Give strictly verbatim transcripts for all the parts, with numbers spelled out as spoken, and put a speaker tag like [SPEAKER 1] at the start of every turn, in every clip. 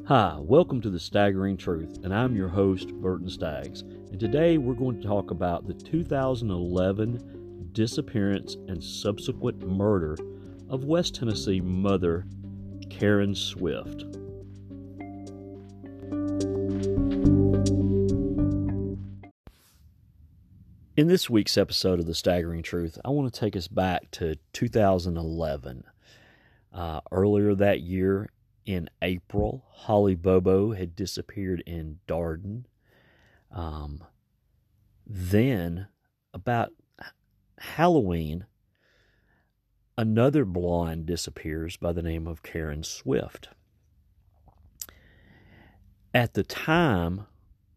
[SPEAKER 1] Hi, welcome to The Staggering Truth, and I'm your host, Burton Staggs. And today we're going to talk about the two thousand eleven disappearance and subsequent murder of West Tennessee mother Karen Swift. In this week's episode of The Staggering Truth, I want to take us back to two thousand eleven. Uh, earlier that year, in April, Holly Bobo had disappeared in Darden. Um, then, about Halloween, another blonde disappears by the name of Karen Swift. At the time,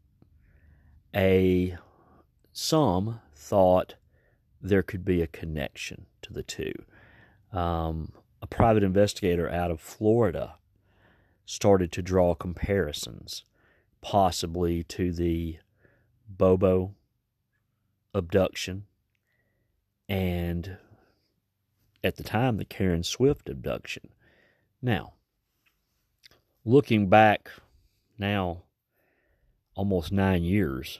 [SPEAKER 1] a some thought there could be a connection to the two. Um, a private investigator out of Florida started to draw comparisons, possibly to the Bobo abduction and, at the time, the Karen Swift abduction. Now, looking back now almost nine years,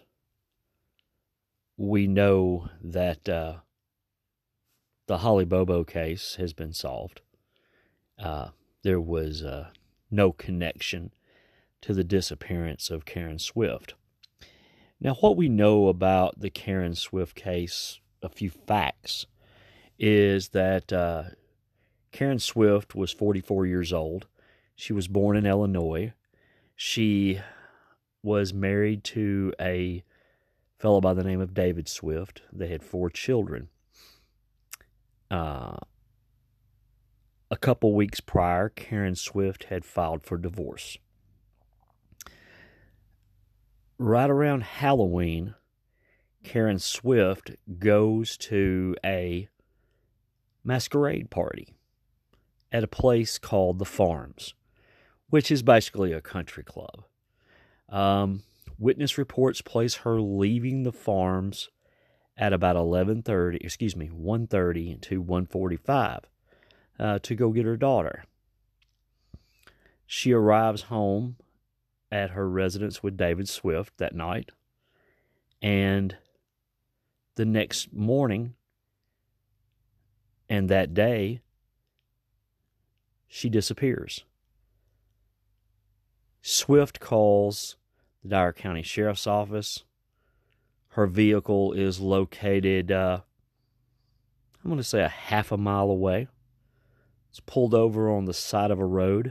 [SPEAKER 1] we know that uh, the Holly Bobo case has been solved. Uh, there was uh, no connection to the disappearance of Karen Swift. Now, what we know about the Karen Swift case, a few facts, is that uh, Karen Swift was forty-four years old. She was born in Illinois. She was married to a fellow by the name of David Swift. They had four children. Uh, a couple weeks prior, Karen Swift had filed for divorce. Right around Halloween, Karen Swift goes to a masquerade party at a place called The Farms, which is basically a country club. Um, witness reports place her leaving the Farms at about eleven thirty, excuse me, one thirty to one forty-five uh, to go get her daughter. She arrives home at her residence with David Swift that night, and the next morning and that day, she disappears. Swift calls the Dyer County Sheriff's Office. Her vehicle is located, uh, I'm going to say a half a mile away. It's pulled over on the side of a road.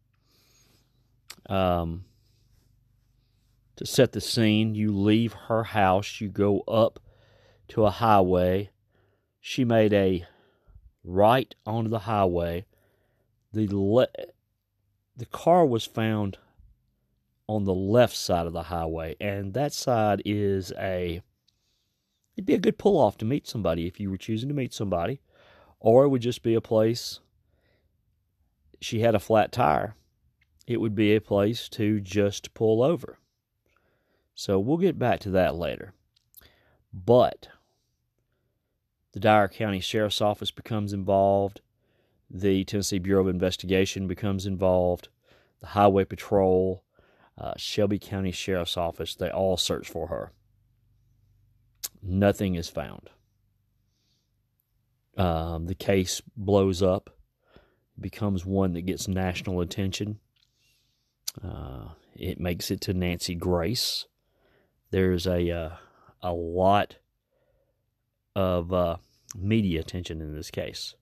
[SPEAKER 1] Um, to set the scene, you leave her house, you go up to a highway. She made a right onto the highway. The le- the car was found on the left side of the highway, and that side is a, it'd be a good pull-off to meet somebody if you were choosing to meet somebody, or it would just be a place, she had a flat tire, it would be a place to just pull over. So we'll get back to that later. But the Dyer County Sheriff's Office becomes involved, the Tennessee Bureau of Investigation becomes involved, the Highway Patrol, Uh, Shelby County Sheriff's Office, they all search for her. Nothing is found. Um, the case blows up, becomes one that gets national attention. Uh, it makes it to Nancy Grace. There's a uh, a lot of uh, media attention in this case.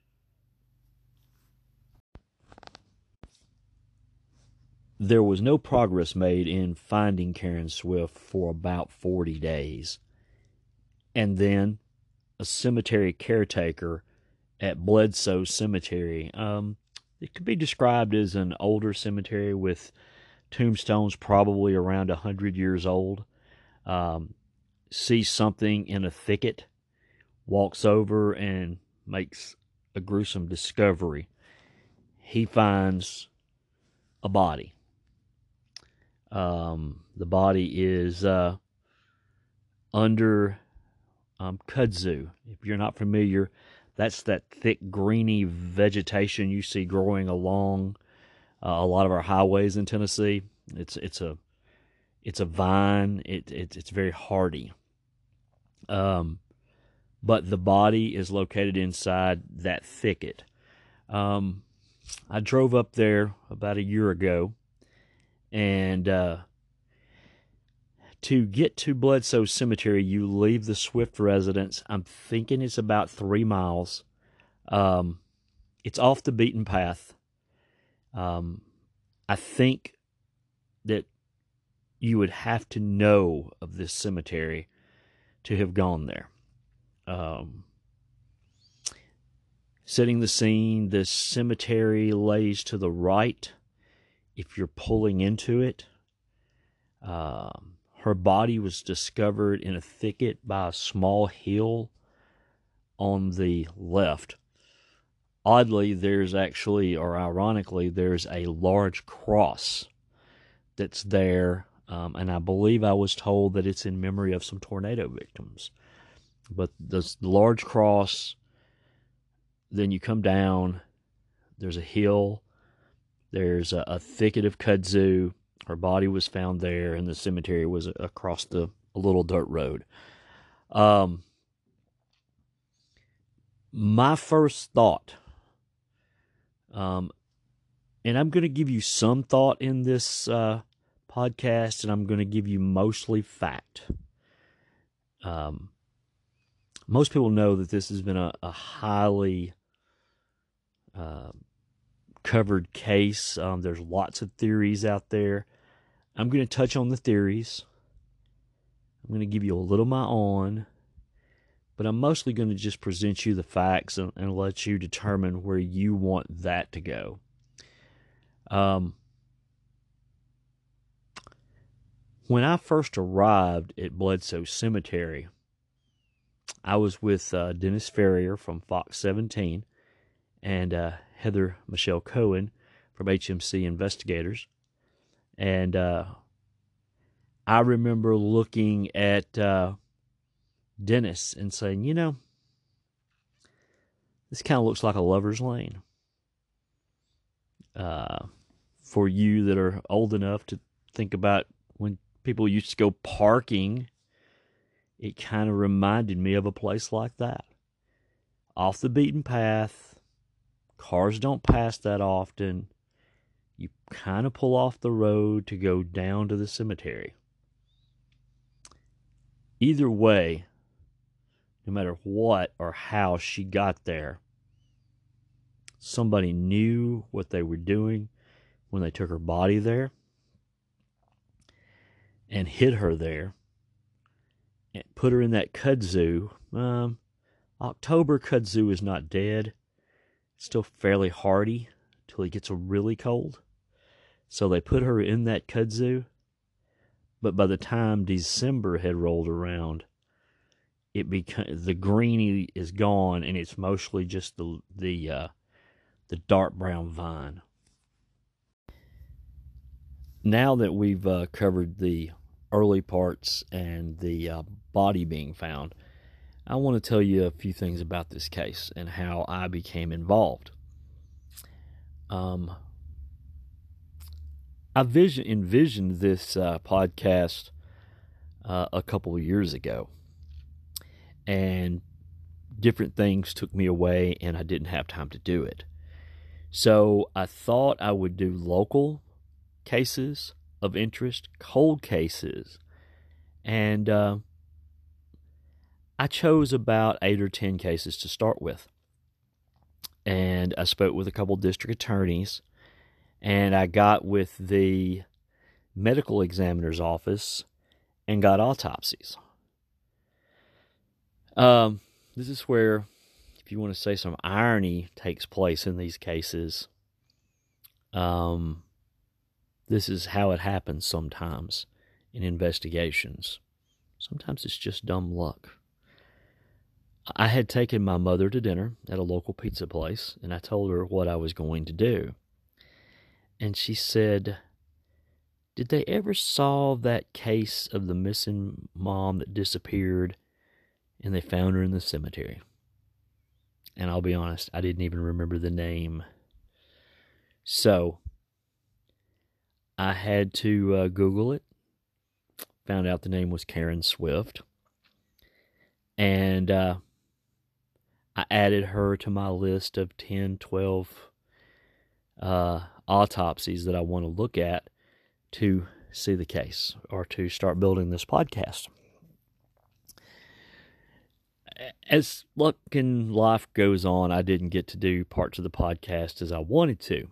[SPEAKER 1] There was no progress made in finding Karen Swift for about forty days. And then a cemetery caretaker at Bledsoe Cemetery, um, it could be described as an older cemetery with tombstones probably around one hundred years old, um, sees something in a thicket, walks over and makes a gruesome discovery. He finds a body. Um, the body is uh, under um, kudzu. If you're not familiar, that's that thick greeny vegetation you see growing along uh, a lot of our highways in Tennessee. It's it's a it's a vine. It, it it's very hardy. Um, but the body is located inside that thicket. Um, I drove up there about a year ago, and uh, to get to Bledsoe Cemetery, you leave the Swift residence. I'm thinking it's about three miles. Um, it's off the beaten path. Um, I think that you would have to know of this cemetery to have gone there. Um, setting the scene, the cemetery lays to the right if you're pulling into it. Um, her body was discovered in a thicket by a small hill on the left. Oddly, there's actually, or ironically, there's a large cross that's there, um, and I believe I was told that it's in memory of some tornado victims. But the large cross, then you come down, there's a hill, there's a, a thicket of kudzu. Her body was found there, and the cemetery was across the a little dirt road. Um, my first thought, um, and I'm going to give you some thought in this uh, podcast, and I'm going to give you mostly fact. Um, most people know that this has been a, a highly uh, covered case. Um, there's lots of theories out there. I'm going to touch on the theories. I'm going to give you a little of my own, but I'm mostly going to just present you the facts and, and let you determine where you want that to go. Um, when I first arrived at Bledsoe Cemetery, I was with uh, Dennis Ferrier from Fox seventeen and uh, Heather Michelle Cohen from H M C Investigators. And uh, I remember looking at uh, Dennis and saying, you know, this kind of looks like a lover's lane. Uh, for you that are old enough to think about when people used to go parking, it kind of reminded me of a place like that. Off the beaten path, cars don't pass that often. You kind of pull off the road to go down to the cemetery. Either way, no matter what or how she got there, somebody knew what they were doing when they took her body there and hid her there and put her in that kudzu. Um, October kudzu is not dead. It's still fairly hardy till it gets really cold. So they put her in that kudzu, but by the time December had rolled around, it beca- the greeny is gone, and it's mostly just the the uh, the dark brown vine. Now that we've uh, covered the early parts and the uh, body being found, I want to tell you a few things about this case and how I became involved. Um. I vision, envisioned this uh, podcast uh, a couple of years ago, and different things took me away, and I didn't have time to do it. So I thought I would do local cases of interest, cold cases, and uh, I chose about eight or ten cases to start with. And I spoke with a couple district attorneys, and I got with the medical examiner's office and got autopsies. Um, this is where, if you want to say some irony takes place in these cases, um, this is how it happens sometimes in investigations. Sometimes it's just dumb luck. I had taken my mother to dinner at a local pizza place, and I told her what I was going to do. And she said, did they ever solve that case of the missing mom that disappeared and they found her in the cemetery? And I'll be honest, I didn't even remember the name. So, I had to uh, Google it. Found out the name was Karen Swift. And uh, I added her to my list of ten, twelve uh, autopsies that I want to look at to see the case or to start building this podcast. As luck in life goes on, I didn't get to do parts of the podcast as I wanted to.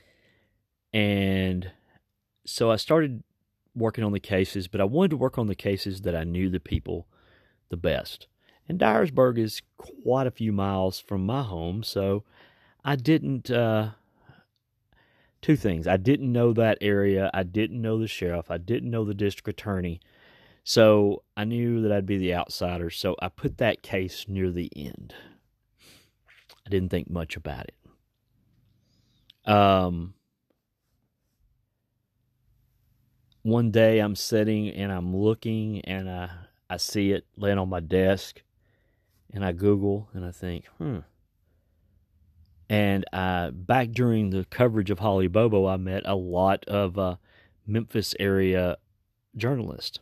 [SPEAKER 1] And so I started working on the cases, but I wanted to work on the cases that I knew the people the best. And Dyersburg is quite a few miles from my home, so I didn't, uh, two things. I didn't know that area. I didn't know the sheriff. I didn't know the district attorney. So I knew that I'd be the outsider, so I put that case near the end. I didn't think much about it. Um, one day I'm sitting and I'm looking and I, I see it laying on my desk and I Google and I think, hmm. And I, back during the coverage of Holly Bobo, I met a lot of uh, Memphis area journalists.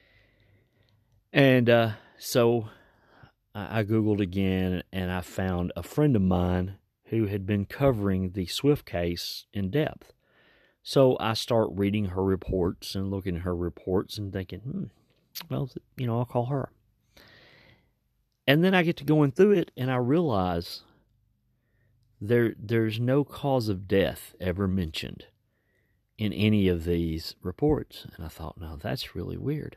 [SPEAKER 1] And uh, so I, I Googled again and I found a friend of mine who had been covering the Swift case in depth. So I start reading her reports and looking at her reports and thinking, hmm, well, you know, I'll call her. And then I get to going through it and I realize there there's no cause of death ever mentioned in any of these reports. And I thought, no, that's really weird.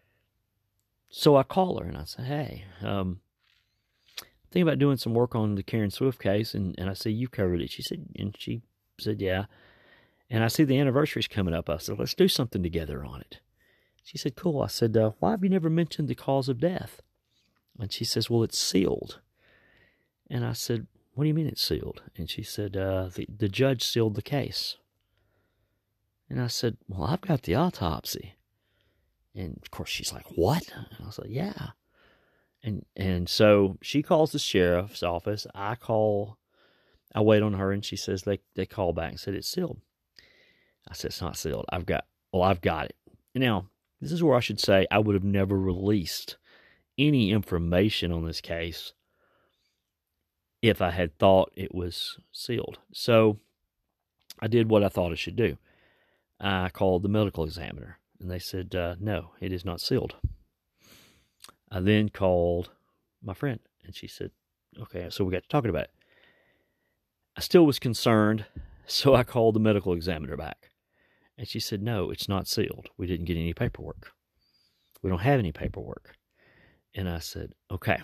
[SPEAKER 1] So I call her and I say, hey, um, thinking about doing some work on the Karen Swift case, and, and I see you covered it. She said, and she said, yeah. And I see the anniversary's coming up. I said, let's do something together on it. She said, cool. I said, uh, why have you never mentioned the cause of death? And she says, well, it's sealed. And I said, what do you mean it's sealed? And she said, uh, the, the judge sealed the case. And I said, well, I've got the autopsy. And of course she's like, what? And I was like, yeah. And and so she calls the sheriff's office. I call, I wait on her, and she says they, they call back and said it's sealed. I said, it's not sealed. I've got, well, I've got it. Now, this is where I should say I would have never released any information on this case if I had thought it was sealed. So I did what I thought I should do. I called the medical examiner, and they said, uh, no, it is not sealed. I then called my friend, and she said, okay, so we got to talking about it. I still was concerned, so I called the medical examiner back. And she said, no, it's not sealed. We didn't get any paperwork. We don't have any paperwork. And I said, okay.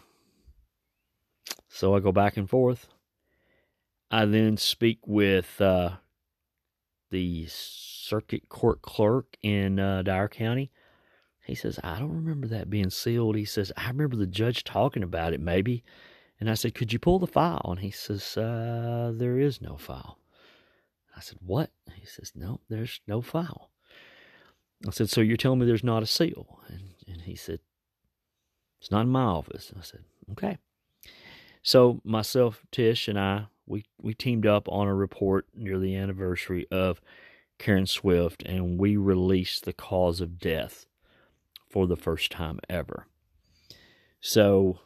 [SPEAKER 1] So I go back and forth. I then speak with uh, the circuit court clerk in uh, Dyer County. He says, I don't remember that being sealed. He says, I remember the judge talking about it, maybe. And I said, could you pull the file? And he says, uh, there is no file. I said, what? He says, no, there's no file. I said, so you're telling me there's not a seal? And, and he said, it's not in my office. I said, okay. So myself, Tish, and I, we, we teamed up on a report near the anniversary of Karen Swift, and we released the cause of death for the first time ever. So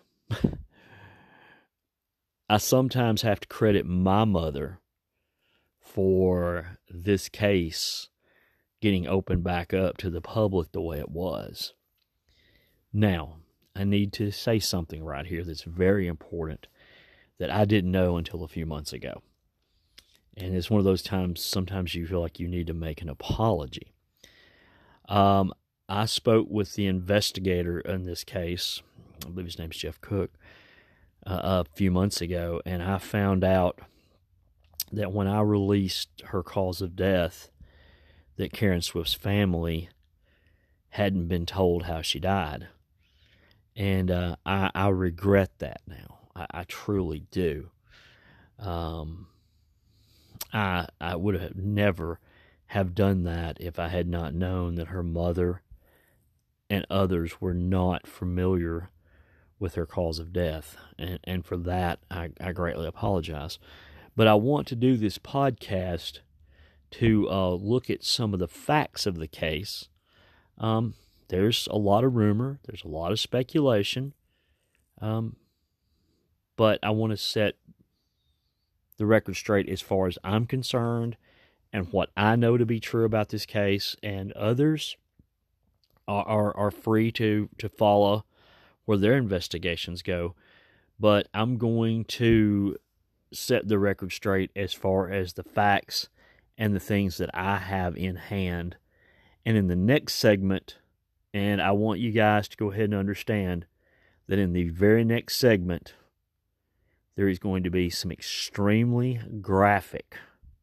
[SPEAKER 1] I sometimes have to credit my mother for this case getting opened back up to the public the way it was. Now, I need to say something right here that's very important that I didn't know until a few months ago. And it's one of those times, sometimes you feel like you need to make an apology. Um, I spoke with the investigator in this case, I believe his name's Jeff Cook, uh, a few months ago, and I found out that when I released her cause of death, that Karen Swift's family hadn't been told how she died. And uh, I, I regret that now. I, I truly do. Um, I I would have never have done that if I had not known that her mother and others were not familiar with her cause of death. And, and for that, I, I greatly apologize. But I want to do this podcast to uh, look at some of the facts of the case. Um, there's a lot of rumor, there's a lot of speculation, um, but I want to set the record straight as far as I'm concerned and what I know to be true about this case, and others are, are, are free to, to follow where their investigations go. But I'm going to set the record straight as far as the facts and the things that I have in hand. And in the next segment, and I want you guys to go ahead and understand that in the very next segment, there is going to be some extremely graphic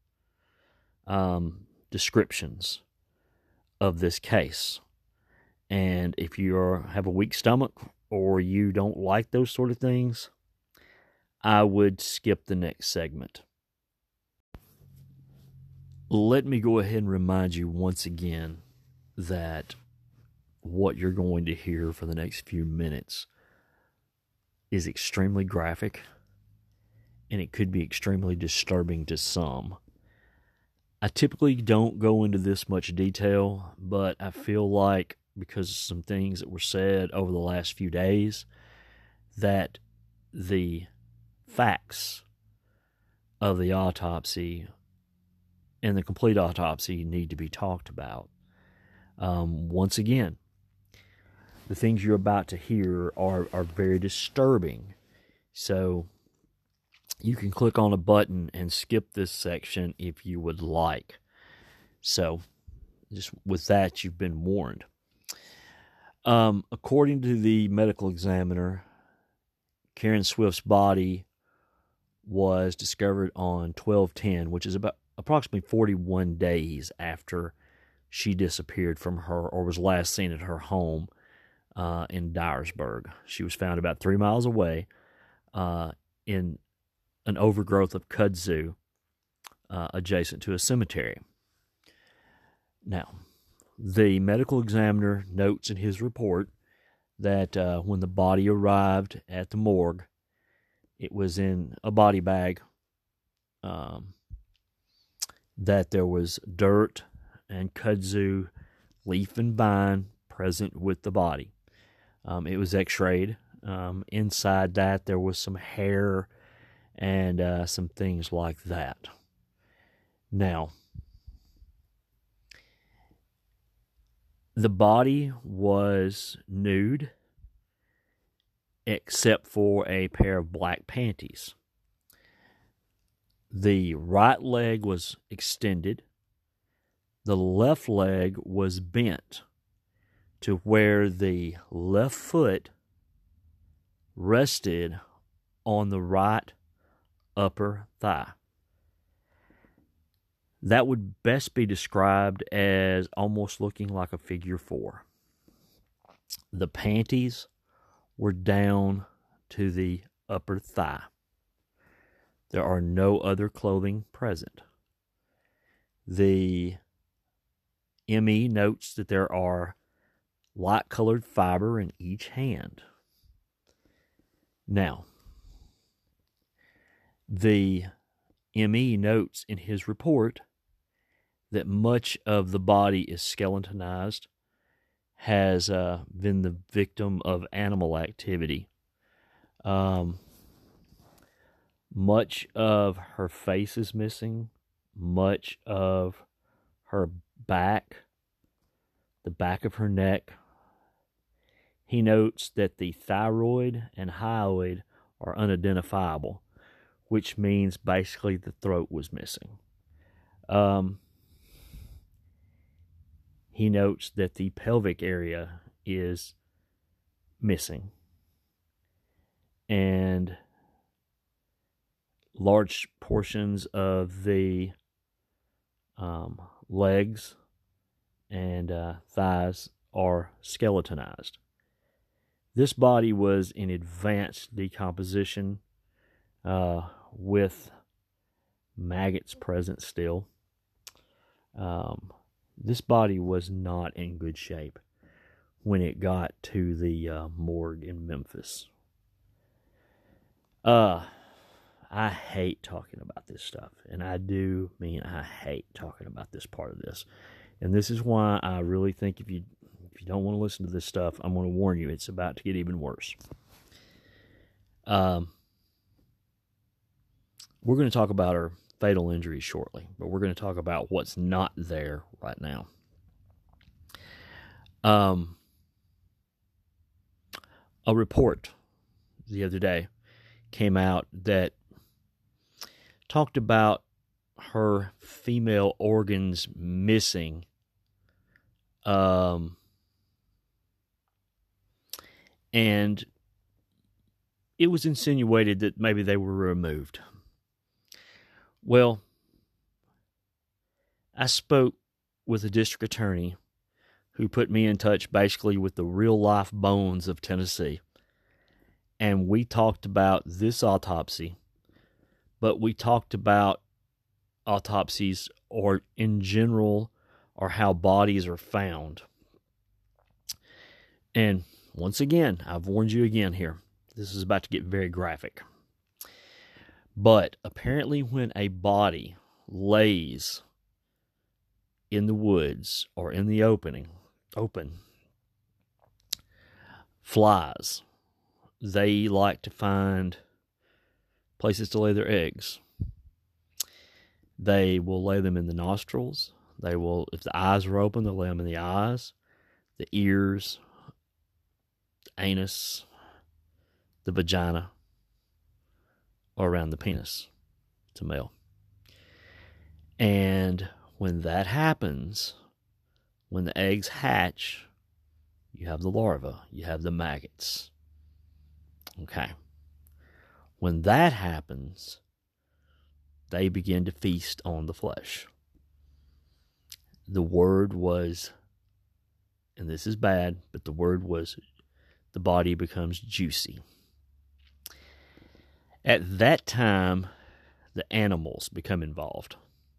[SPEAKER 1] um, descriptions of this case. And if you are, have a weak stomach or you don't like those sort of things, I would skip the next segment. Let me go ahead and remind you once again that what you're going to hear for the next few minutes is extremely graphic, and it could be extremely disturbing to some. I typically don't go into this much detail, but I feel like because of some things that were said over the last few days, that the facts of the autopsy and the complete autopsy need to be talked about. Um, once again, the things you're about to hear are, are very disturbing. So you can click on a button and skip this section if you would like. So just with that, you've been warned. Um, according to the medical examiner, Karen Swift's body was discovered on twelve ten, which is about approximately forty-one days after she disappeared from her, or was last seen at her home uh, in Dyersburg. She was found about three miles away uh, in an overgrowth of kudzu uh, adjacent to a cemetery. Now, the medical examiner notes in his report that uh, when the body arrived at the morgue, it was in a body bag, um, that there was dirt and kudzu, leaf and vine present with the body. Um, it was x-rayed. Um, inside that, there was some hair and uh, some things like that. Now, the body was nude, except for a pair of black panties. The right leg was extended. The left leg was bent to where the left foot rested on the right upper thigh. That would best be described as almost looking like a figure four. The panties were down to the upper thigh. There are no other clothing present. The M E notes that there are light-colored fiber in each hand. Now, the M E notes in his report that much of the body is skeletonized, has uh, been the victim of animal activity. Um, much of her face is missing, much of her back, the back of her neck. He notes that the thyroid and hyoid are unidentifiable, which means basically the throat was missing. Um, he notes that the pelvic area is missing, and large portions of the um, legs and uh, thighs are skeletonized. This body was in advanced decomposition uh, with maggots present still. Um, this body was not in good shape when it got to the uh, morgue in Memphis. Uh, I hate talking about this stuff, and I do mean I hate talking about this part of this. And this is why I really think if you if you don't want to listen to this stuff, I'm going to warn you, it's about to get even worse. Um, we're going to talk about her fatal injuries shortly, but we're going to talk about what's not there right now. Um, a report the other day came out that talked about her female organs missing. Um, and it was insinuated that maybe they were removed. Well, I spoke with a district attorney who put me in touch basically with the real-life bones of Tennessee. And we talked about this autopsy, but we talked about autopsies or in general or how bodies are found. And once again, I've warned you again here. This is about to get very graphic. But apparently when a body lays in the woods or in the opening, open, flies, they like to find places to lay their eggs. They will lay them in the nostrils. They will, if the eyes are open, they'll lay them in the eyes, the ears, the anus, the vagina, or around the penis. It's a male. And when that happens, when the eggs hatch, you have the larva, you have the maggots. Okay. When that happens, they begin to feast on the flesh. The word was, and this is bad, but the word was, the body becomes juicy. At that time, the animals become involved.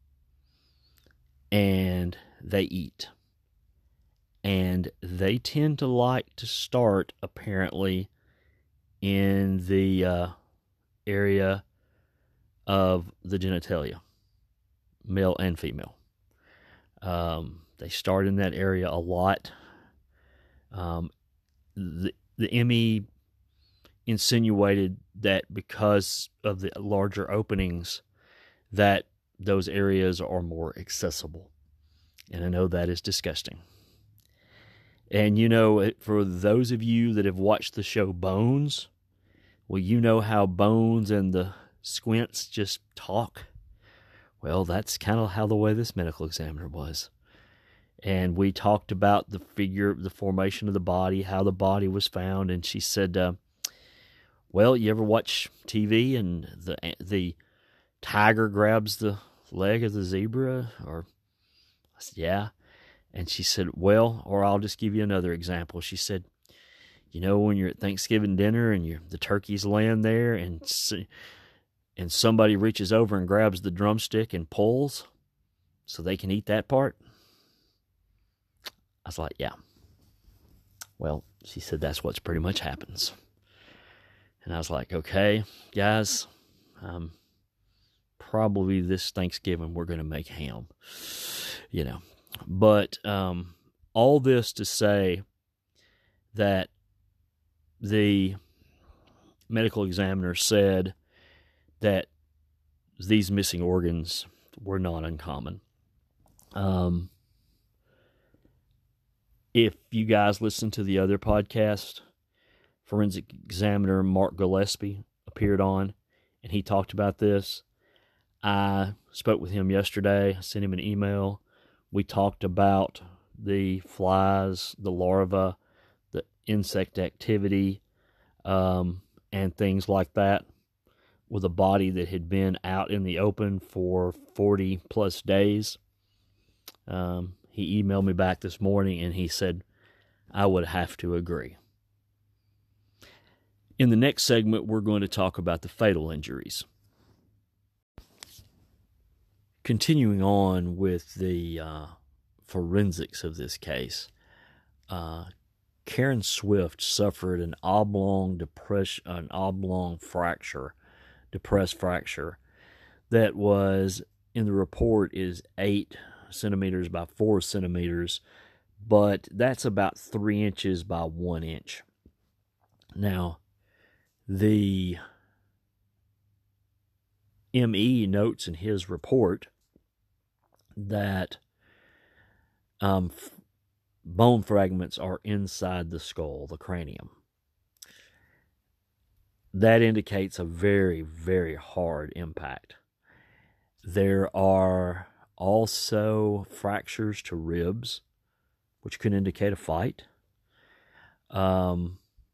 [SPEAKER 1] And they eat. And they tend to like to start, apparently, in the uh, area of the genitalia, male and female. Um, they start in that area a lot. Um, the, the Emmy insinuated that because of the larger openings, that those areas are more accessible. And I know that is disgusting. And you know, for those of you that have watched the show Bones, well, you know how Bones and the Squints just talk. Well, that's kind of how the way this medical examiner was. And we talked about the figure, the formation of the body, how the body was found. And she said, uh, well, you ever watch T V and the the tiger grabs the leg of the zebra? Or I said, yeah. And she said, well, or I'll just give you another example. She said, you know, when you're at Thanksgiving dinner and you're, the turkey's laying there and and somebody reaches over and grabs the drumstick and pulls so they can eat that part? I was like, yeah. Well, she said that's what's pretty much happens. And I was like, okay, guys, um, probably this Thanksgiving we're going to make ham, you know. But um, all this to say that the medical examiner said that these missing organs were not uncommon. Um, if you guys listen to the other podcast, forensic examiner Mark Gillespie appeared on, and he talked about this. I spoke with him yesterday. I sent him an email. We talked about the flies, the larvae, the insect activity, um, and things like that, with a body that had been out in the open for forty plus days. Um, he emailed me back this morning and he said, I would have to agree. In the next segment, we're going to talk about the fatal injuries. Continuing on with the uh, forensics of this case, uh, Karen Swift suffered an oblong depression, an oblong fracture depressed fracture that was in the report is eight centimeters by four centimeters, but that's about three inches by one inch. Now, the M E notes in his report that um, f- bone fragments are inside the skull, the cranium. That indicates a very, very hard impact. There are also fractures to ribs, which could indicate a fight. Um,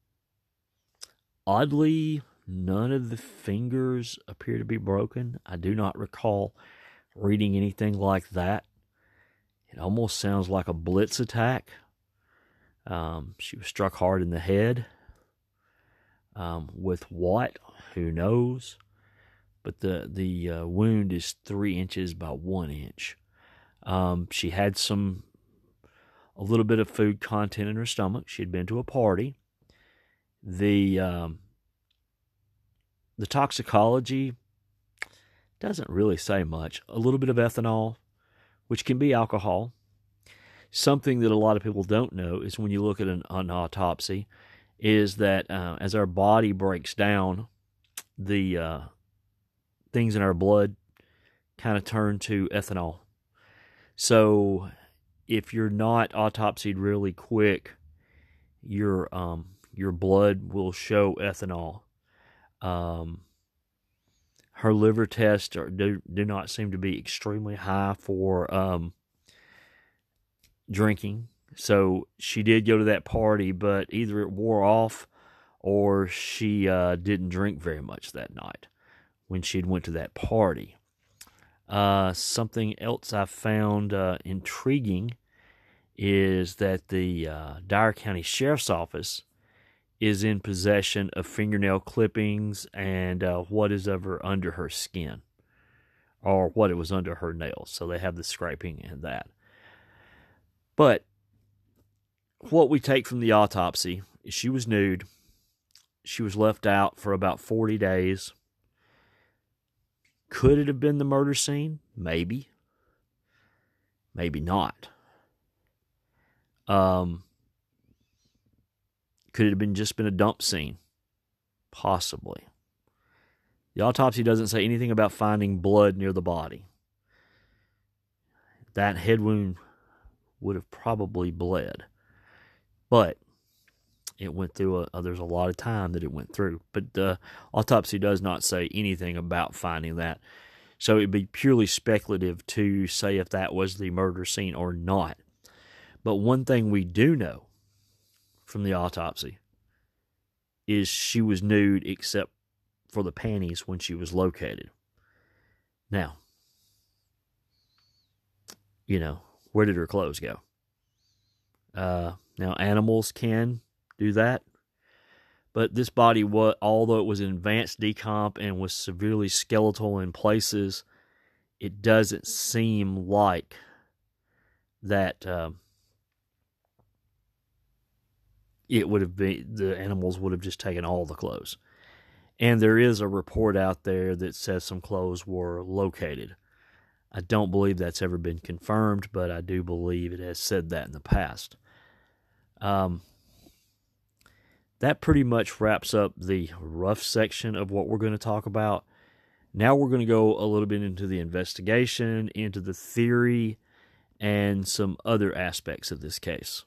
[SPEAKER 1] oddly, none of the fingers appear to be broken. I do not recall reading anything like that. It almost sounds like a blitz attack. Um, she was struck hard in the head. Um, with what? Who knows? But the, the uh, wound is three inches by one inch. Um, she had some, a little bit of food content in her stomach. She had been to a party. The, um, the toxicology doesn't really say much. A little bit of ethanol, which can be alcohol. Something that a lot of people don't know is when you look at an, an autopsy, is that uh, as our body breaks down, the uh, things in our blood kind of turn to ethanol. So if you're not autopsied really quick, your um, your blood will show ethanol. Um, her liver tests are, do, do not seem to be extremely high for um, drinking. So she did go to that party, but either it wore off or she uh, didn't drink very much that night when she went to that party. Uh, something else I found uh, intriguing is that the uh, Dyer County Sheriff's Office is in possession of fingernail clippings and uh, what is ever under her skin, or what it was under her nails. So they have the scraping and that. But what we take from the autopsy is she was nude. She was left out for about forty days. Could it have been the murder scene? Maybe. Maybe not. Um, could it have been just been a dump scene? Possibly. The autopsy doesn't say anything about finding blood near the body. That head wound would have probably bled. But it went through, a, uh, there's a lot of time that it went through. But the autopsy does not say anything about finding that. So it'd be purely speculative to say if that was the murder scene or not. But one thing we do know from the autopsy is she was nude except for the panties when she was located. Now, you know, where did her clothes go? Uh, now, animals can do that. But this body, what, although it was in advanced decomp and was severely skeletal in places, it doesn't seem like that uh, it would have been, the animals would have just taken all the clothes. And there is a report out there that says some clothes were located. I don't believe that's ever been confirmed, but I do believe it has said that in the past. Um, that pretty much wraps up the rough section of what we're going to talk about. Now we're going to go a little bit into the investigation, into the theory, and some other aspects of this case.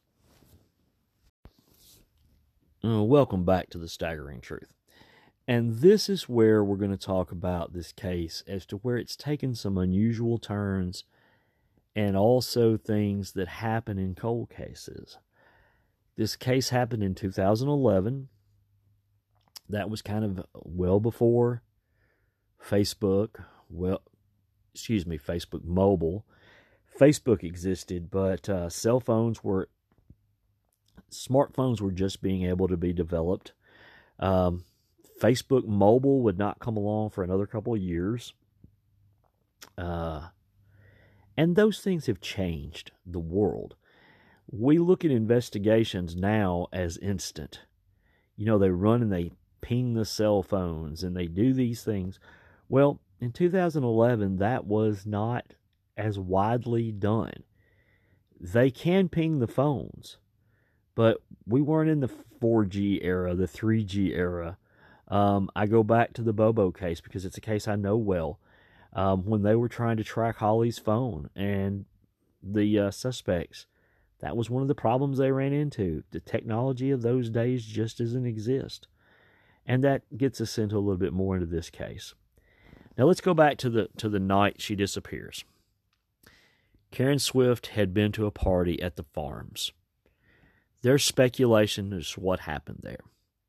[SPEAKER 1] Uh, welcome back to The Staggering Truth. And this is where we're going to talk about this case as to where it's taken some unusual turns and also things that happen in cold cases. This case happened in two thousand eleven. That was kind of well before Facebook, well, excuse me, Facebook mobile. Facebook existed, but uh, cell phones were, smartphones were just being able to be developed. Um, Facebook mobile would not come along for another couple of years. Uh, and those things have changed the world. We look at investigations now as instant. You know, they run and they ping the cell phones and they do these things. Well, in two thousand eleven, that was not as widely done. They can ping the phones, but we weren't in the four G era, the three G era. Um, I go back to the Bobo case because it's a case I know well. Um, when they were trying to track Holly's phone and the uh, suspects, that was one of the problems they ran into. The technology of those days just doesn't exist. And that gets us into a little bit more into this case. Now let's go back to the to the night she disappears. Karen Swift had been to a party at the Farms. There's speculation as to what happened there.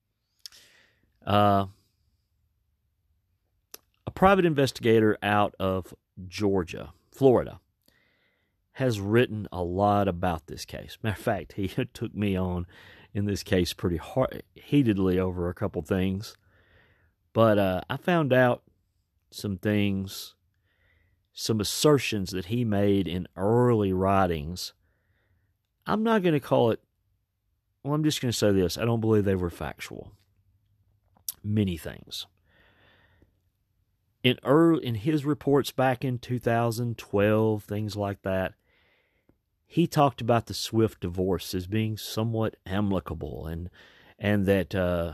[SPEAKER 1] Uh, a private investigator out of Georgia, Florida, has written a lot about this case. Matter of fact, he took me on in this case pretty hard, heatedly over a couple things. But uh, I found out some things, some assertions that he made in early writings. I'm not going to call it, well, I'm just going to say this. I don't believe they were factual. Many things. In early, in his reports back in two thousand twelve, things like that, he talked about the Swift divorce as being somewhat amicable, and and that uh,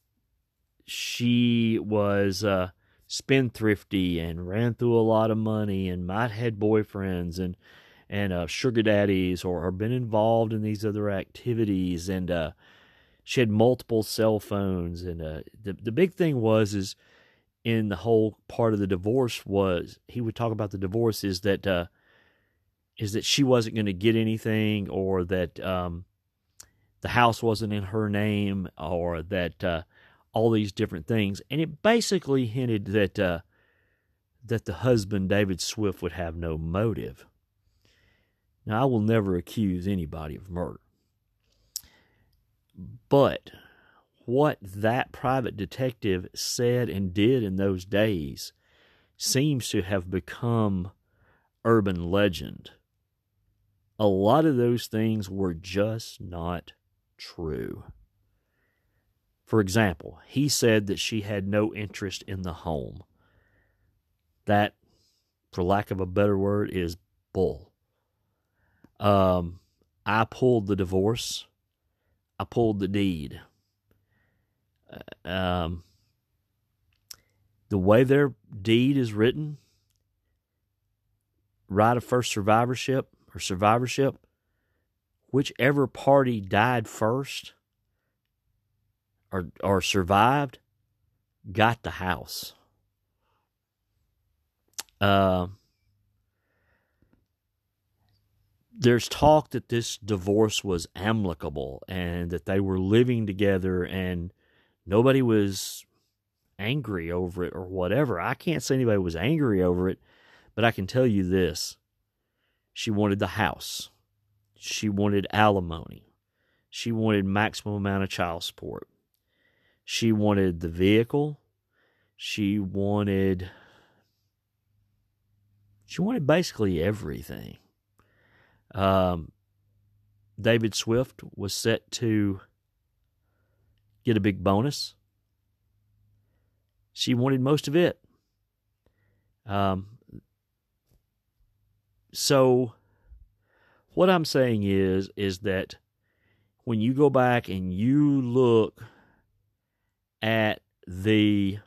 [SPEAKER 1] she was uh, spendthrifty and ran through a lot of money and might have had boyfriends and and uh, sugar daddies or, or been involved in these other activities, and uh, she had multiple cell phones. And uh, the the big thing was is in the whole part of the divorce was he would talk about the divorce is that. Uh, is that she wasn't going to get anything, or that um, the house wasn't in her name, or that uh, all these different things. And it basically hinted that uh, that the husband, David Swift, would have no motive. Now, I will never accuse anybody of murder. But what that private detective said and did in those days seems to have become urban legend. A lot of those things were just not true. For example, he said that she had no interest in the home. That, for lack of a better word, is bull. Um, I pulled the divorce. I pulled the deed. Uh, um, the way their deed is written, right of first survivorship, or survivorship, whichever party died first or or survived got the house. Uh, there's talk that this divorce was amicable and that they were living together and nobody was angry over it or whatever. I can't say anybody was angry over it, but I can tell you this. She wanted the house. She wanted alimony. She wanted maximum amount of child support. She wanted the vehicle. She wanted... She wanted basically everything. Um, David Swift was set to get a big bonus. She wanted most of it. Um... So, what I'm saying is, is that when you go back and you look at the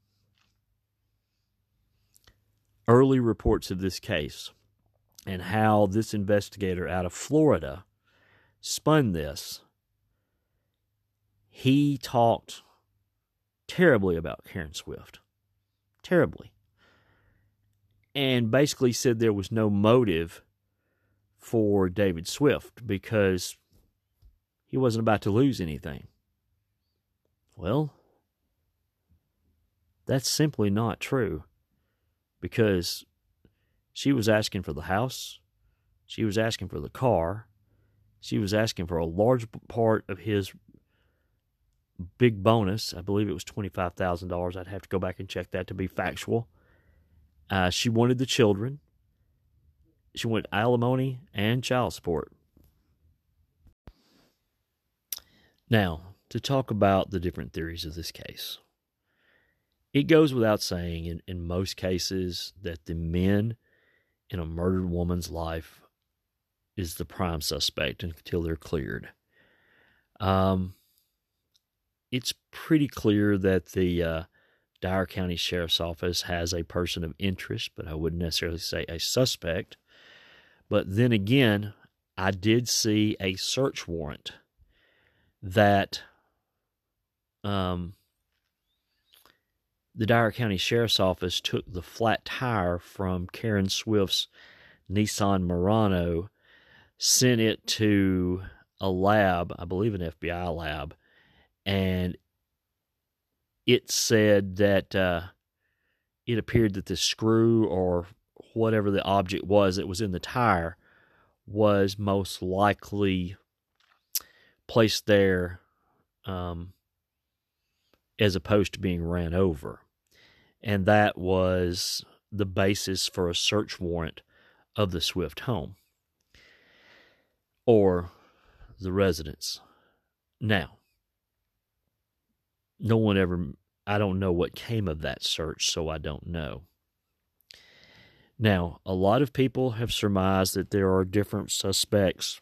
[SPEAKER 1] early reports of this case and how this investigator out of Florida spun this, he talked terribly about Karen Swift. Terribly. And basically said there was no motive for David Swift because he wasn't about to lose anything. Well, that's simply not true, because she was asking for the house, she was asking for the car, she was asking for a large part of his big bonus. I believe it was twenty-five thousand dollars. I'd have to go back and check that to be factual. Uh, she wanted the children. She wanted alimony and child support. Now, to talk about the different theories of this case. It goes without saying in, in most cases that the men in a murdered woman's life is the prime suspect until they're cleared. Um, it's pretty clear that the uh, Dyer County Sheriff's Office has a person of interest, but I wouldn't necessarily say a suspect. But then again, I did see a search warrant that um, the Dyer County Sheriff's Office took the flat tire from Karen Swift's Nissan Murano, sent it to a lab, I believe an F B I lab, and it said that uh, it appeared that the screw or whatever the object was that was in the tire was most likely placed there um, as opposed to being ran over. And that was the basis for a search warrant of the Swift home or the residence. Now, no one ever, I don't know what came of that search, so I don't know. Now, a lot of people have surmised that there are different suspects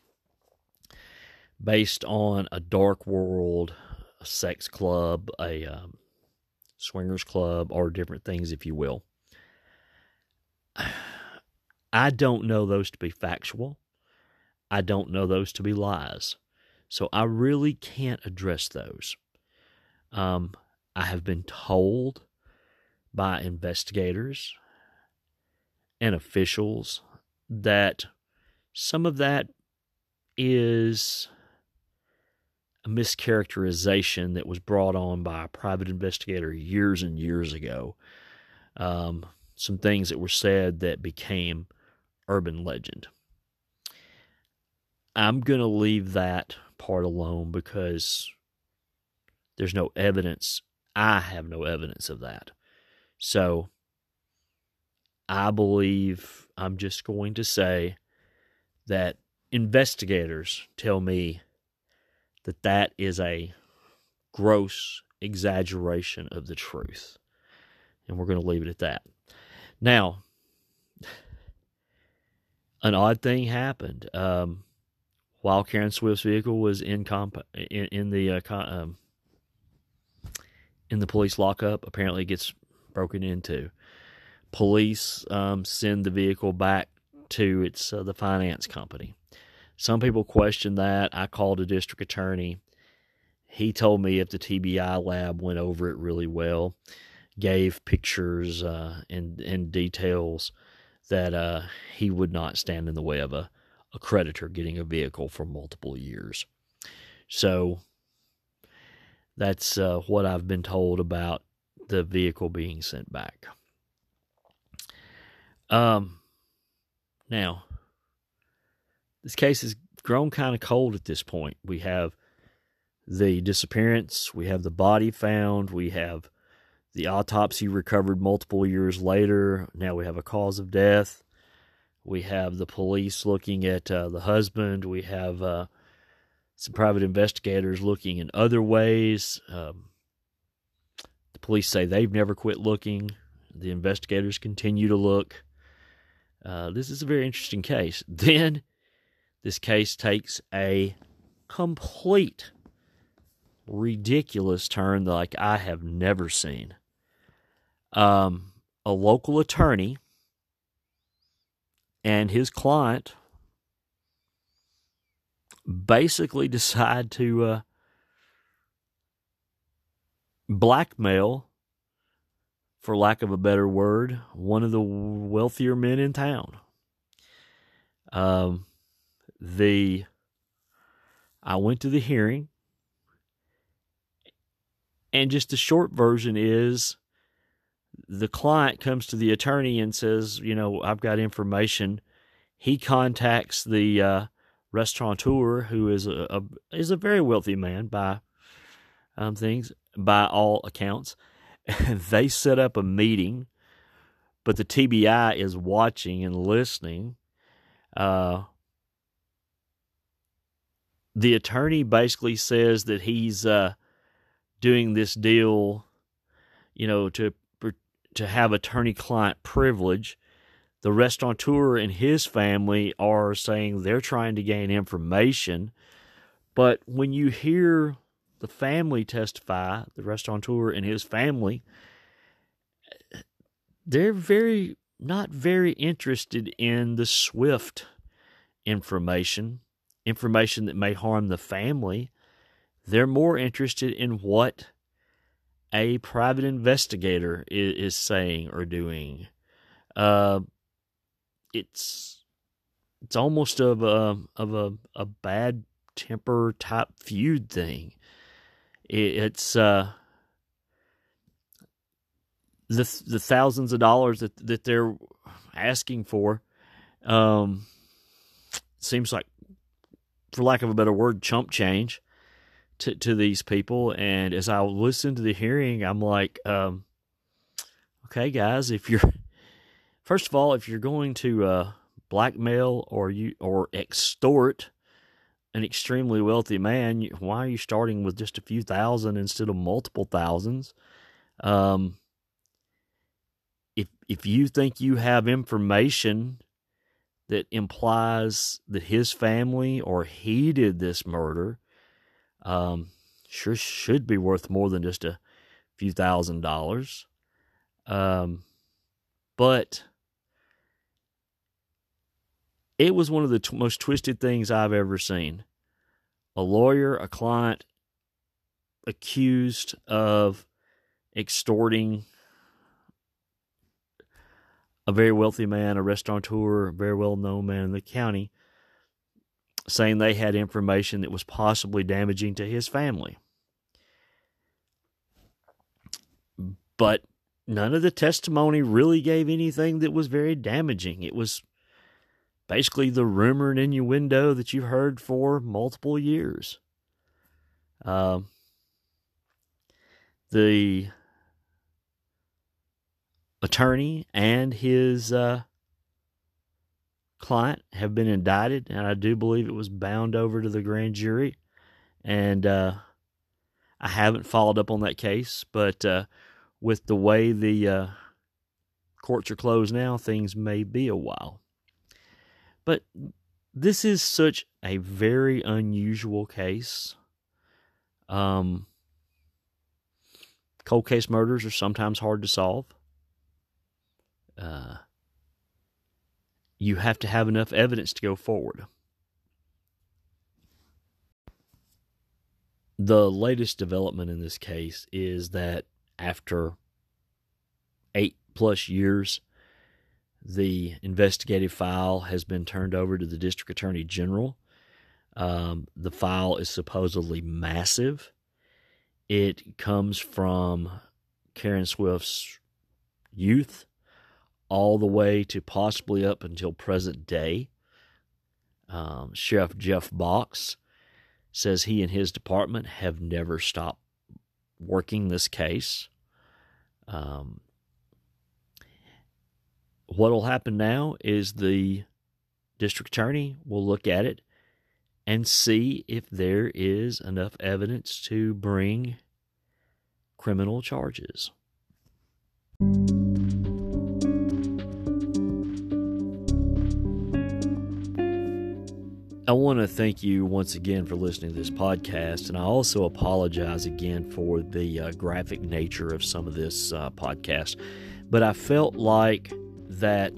[SPEAKER 1] based on a dark world, a sex club, a um, swingers club, or different things, if you will. I don't know those to be factual. I don't know those to be lies. So I really can't address those. Um, I have been told by investigators and officials that some of that is a mischaracterization that was brought on by a private investigator years and years ago. Um, some things that were said that became urban legend. I'm going to leave that part alone because there's no evidence. I have no evidence of that. So I believe I'm just going to say that investigators tell me that that is a gross exaggeration of the truth. And we're going to leave it at that. Now, an odd thing happened. Um, while Karen Swift's vehicle was in comp- in, in the uh, con- um, in the police lockup, apparently it gets broken into. Police um, send the vehicle back to its uh, the finance company. Some people question that. I called a district attorney. He told me if the T B I lab went over it really well, gave pictures uh, and, and details, that uh, he would not stand in the way of a, a creditor getting a vehicle for multiple years. So that's uh, what I've been told about the vehicle being sent back. Um, now, this case has grown kind of cold at this point. We have the disappearance, we have the body found, we have the autopsy recovered multiple years later. Now we have a cause of death. We have the police looking at uh, the husband. We have uh, some private investigators looking in other ways. Um, the police say they've never quit looking. The investigators continue to look. Uh, this is a very interesting case. Then this case takes a complete ridiculous turn like I have never seen. Um, a local attorney and his client basically decide to uh, blackmail, for lack of a better word, one of the wealthier men in town. Um, the I went to the hearing, and just the short version is the client comes to the attorney and says, you know, I've got information. He contacts the uh, restaurateur, who is a, a is a very wealthy man by um, things by all accounts. And they set up a meeting, but the T B I is watching and listening. Uh, the attorney basically says that he's uh, doing this deal, you know, to to have attorney-client privilege. The restaurateur and his family are saying they're trying to gain information. But when you hear the family testify, the restaurateur and his family, they're very not very interested in the swift information, information that may harm the family. They're more interested in what a private investigator is, is saying or doing. Uh, it's it's almost of a of a, a bad temper type feud thing. It, it's uh, the the thousands of dollars that that they're asking for. Um, seems like, for lack of a better word, chump change to to these people. And as I listen to the hearing, I'm like, um, okay, guys, if you're first of all, if you're going to uh, blackmail or you or extort an extremely wealthy man, why are you starting with just a few thousand instead of multiple thousands? Um, if if you think you have information that implies that his family or he did this murder, um, sure should be worth more than just a few thousand dollars. Um, but it was one of the t- most twisted things I've ever seen. A lawyer, a client, accused of extorting a very wealthy man, a restaurateur, a very well-known man in the county, saying they had information that was possibly damaging to his family. But none of the testimony really gave anything that was very damaging. It was basically the rumor and innuendo that you've heard for multiple years. Uh, the attorney and his uh, client have been indicted, and I do believe it was bound over to the grand jury. And uh, I haven't followed up on that case, but uh, with the way the uh, courts are closed now, things may be a while. But this is such a very unusual case. Um, cold case murders are sometimes hard to solve. Uh, you have to have enough evidence to go forward. The latest development in this case is that after eight plus years, the investigative file has been turned over to the District Attorney General. Um, the file is supposedly massive. It comes from Karen Swift's youth all the way to possibly up until present day. Um, Sheriff Jeff Box says he and his department have never stopped working this case. Um, what will happen now is the district attorney will look at it and see if there is enough evidence to bring criminal charges. I want to thank you once again for listening to this podcast, and I also apologize again for the uh, graphic nature of some of this uh, podcast. But I felt like that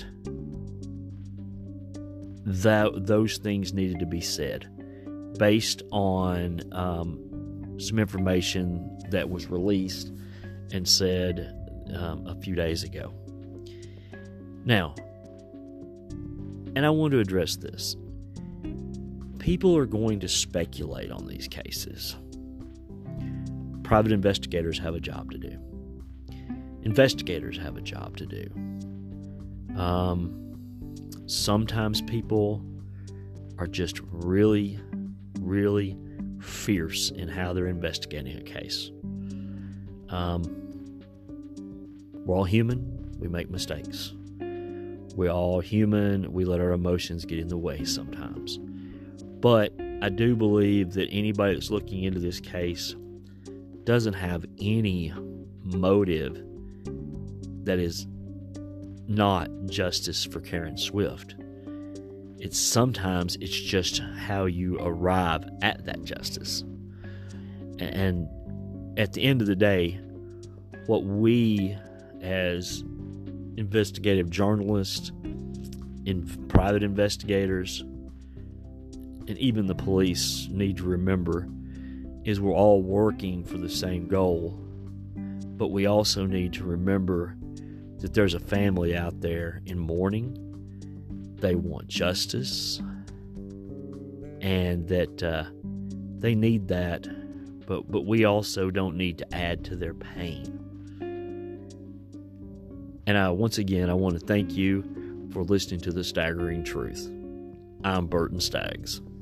[SPEAKER 1] that those things needed to be said based on um, some information that was released and said um, a few days ago. Now, and I want to address this. People are going to speculate on these cases. Private investigators have a job to do. Investigators have a job to do. Um, sometimes people are just really, really fierce in how they're investigating a case. Um, we're all human. We make mistakes. We're all human. We let our emotions get in the way sometimes. But I do believe that anybody that's looking into this case doesn't have any motive that is not justice for Karen Swift. It's sometimes it's just how you arrive at that justice. And at the end of the day, what we as investigative journalists, in private investigators, and even the police need to remember is we're all working for the same goal, but we also need to remember that there's a family out there in mourning. They want justice, and that uh, they need that, but, but we also don't need to add to their pain. And I, once again, I want to thank you for listening to The Staggering Truth. I'm Burton Staggs.